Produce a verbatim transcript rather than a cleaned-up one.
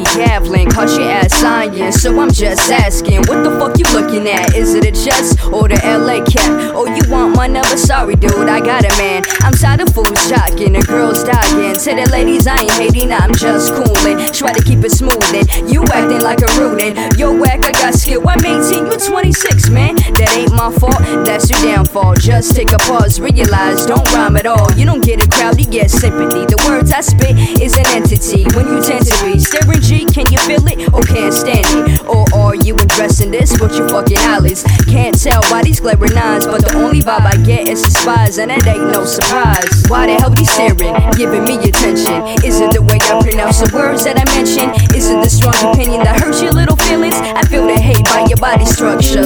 Gavlin, caught your ass science. So I'm just asking, what the fuck you looking at? Is it a chest or the L A cap? Oh, you want my number? Sorry, dude, I got it, man. I'm tired of fools jocking and girls dying. To the ladies, I ain't hating, I'm just coolin'. Try to keep it smoothin'. You acting like a rudin'. Yo, whack, I got skill. I'm eighteen, you twenty-six, man. That ain't my fault, that's your downfall. Just take a pause, realize, don't rhyme at all. You don't get a crowd, you get sympathy. The words I spit is an entity. When you tend to be staring G, can you feel it or can't stand it? Or are you addressing this with your fucking eyelids? Can't tell by these glaring eyes, but the only vibe I get is the spies, and it ain't no surprise. Why the hell you staring, giving me attention? Is it the way I pronounce the words that I mention? Is it the strong opinion that hurts your little feelings? I feel the hate by your body structure.